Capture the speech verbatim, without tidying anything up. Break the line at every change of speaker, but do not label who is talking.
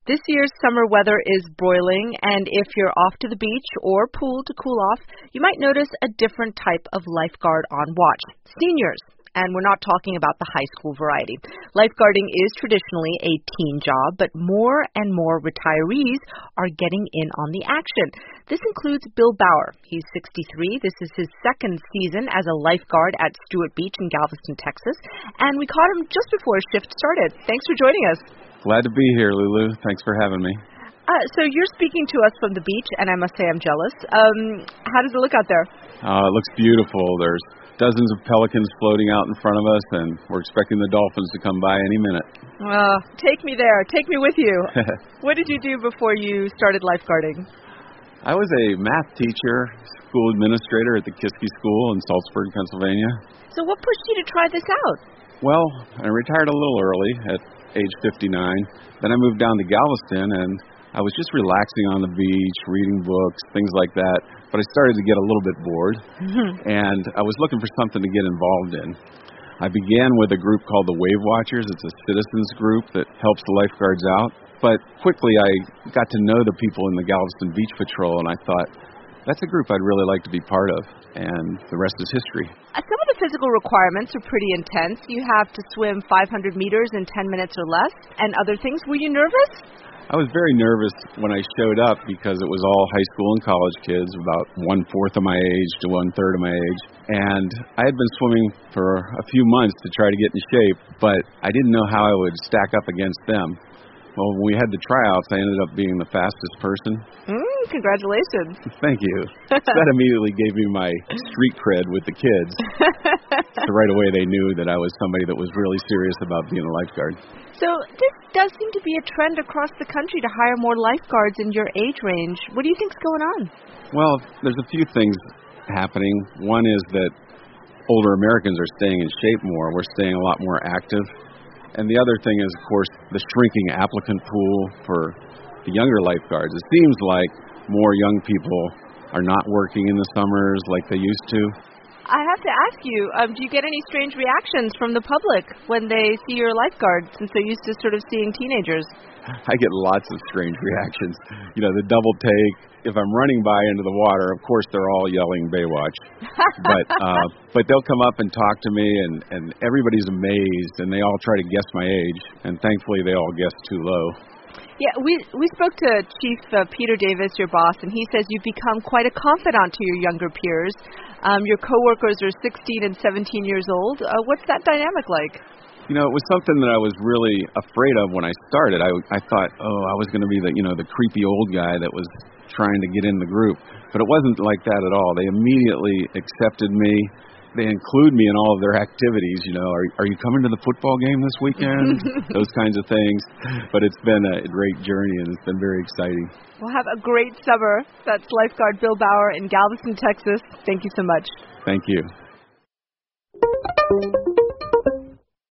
This year's summer weather is broiling, and if you're off to the beach or pool to cool off, you might notice a different type of lifeguard on watch. Seniors. And we're not talking about the high school variety. Lifeguarding is traditionally a teen job, but more and more retirees are getting in on the action. This includes Bill Bauer. He's sixty-three. This is his second season as a lifeguard at Stewart Beach in Galveston, Texas. And we caught him just before his shift started. Thanks for joining us.
Glad to be here, Lulu. Thanks for having me.
Uh, so you're speaking to us from the beach, and I must say I'm jealous. Um, how does it look out there?
Uh, it looks beautiful. There's dozens of pelicans floating out in front of us, and we're expecting the dolphins to come by any minute.
Uh, take me there. Take me with you. What did you do before you started lifeguarding?
I was a math teacher, school administrator at the Kiski School in Salzburg, Pennsylvania.
So what pushed you to try this out?
Well, I retired a little early at age fifty-nine. Then I moved down to Galveston, and I was just relaxing on the beach, reading books, things like that. But I started to get a little bit bored, mm-hmm. and I was looking for something to get involved in. I began with a group called the Wave Watchers. It's a citizens group that helps the lifeguards out. But quickly I got to know the people in the Galveston Beach Patrol, and I thought, that's a group I'd really like to be part of, and the rest is history.
Uh, some of the physical requirements are pretty intense. You have to swim five hundred meters in ten minutes or less, and other things. Were you nervous?
I was very nervous when I showed up because it was all high school and college kids, about one-fourth of my age to one-third of my age. And I had been swimming for a few months to try to get in shape, but I didn't know how I would stack up against them. Well, when we had the tryouts, I ended up being the fastest person.
Mm, congratulations.
Thank you. That immediately gave me my street cred with the kids. So right away they knew that I was somebody that was really serious about being a lifeguard.
So this does seem to be a trend across the country to hire more lifeguards in your age range. What do you think's going on?
Well, there's a few things happening. One is that older Americans are staying in shape more. We're staying a lot more active. And the other thing is, of course, the shrinking applicant pool for the younger lifeguards. It seems like more young people are not working in the summers like they used to.
I have to ask you, um, do you get any strange reactions from the public when they see your lifeguard, since they're used to sort of seeing teenagers?
I get lots of strange reactions. You know, the double take. If I'm running by into the water, of course they're all yelling Baywatch. but uh, but they'll come up and talk to me, and, and everybody's amazed, and they all try to guess my age, and thankfully they all guess too low.
Yeah, we we spoke to Chief uh, Peter Davis, your boss, and he says you've become quite a confidant to your younger peers. Um, your coworkers are sixteen and seventeen years old. Uh, what's that dynamic like?
You know, it was something that I was really afraid of when I started. I, I thought, oh, I was going to be the, you know, the creepy old guy that was trying to get in the group. But it wasn't like that at all. They immediately accepted me. They include me in all of their activities. You know, are, are you coming to the football game this weekend? Those kinds of things. But it's been a great journey, and it's been very exciting.
Well, have a great summer. That's lifeguard Bill Bauer in Galveston, Texas. Thank you so much.
Thank you.